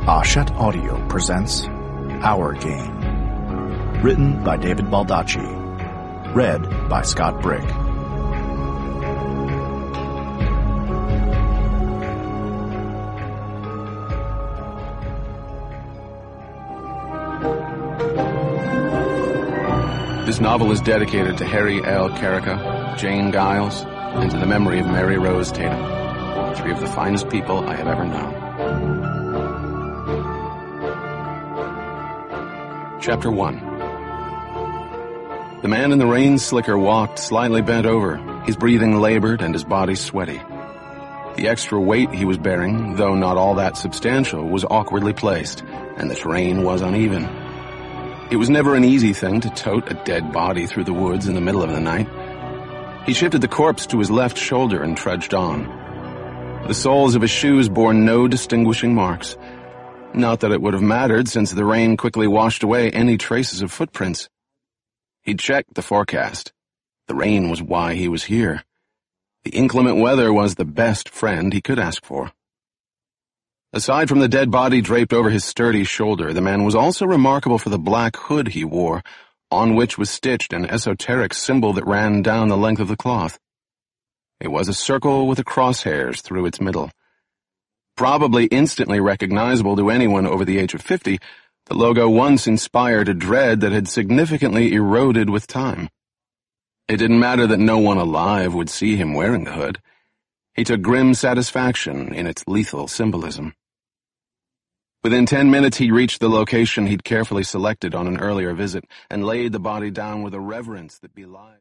Hachette Audio presents Our Game. Written by David Baldacci. Read by Scott Brigg. This novel is dedicated to Harry L. Carrica, Jane Giles, and to the memory of Mary Rose Tatum, three of the finest people I have ever known. Chapter 1. The man in the rain slicker walked slightly bent over, his breathing labored and his body sweaty. The extra weight he was bearing, though not all that substantial, was awkwardly placed, and the terrain was uneven. It was never an easy thing to tote a dead body through the woods in the middle of the night. He shifted the corpse to his left shoulder and trudged on. The soles of his shoes bore no distinguishing marks. Not that it would have mattered, since the rain quickly washed away any traces of footprints. He'd checked the forecast. The rain was why he was here. The inclement weather was the best friend he could ask for. Aside from the dead body draped over his sturdy shoulder, the man was also remarkable for the black hood he wore, on which was stitched an esoteric symbol that ran down the length of the cloth. It was a circle with the crosshairs through its middle. Probably instantly recognizable to anyone over the age of 50, the logo once inspired a dread that had significantly eroded with time. It didn't matter that no one alive would see him wearing the hood. He took grim satisfaction in its lethal symbolism. Within 10 minutes he reached the location he'd carefully selected on an earlier visit and laid the body down with a reverence that belied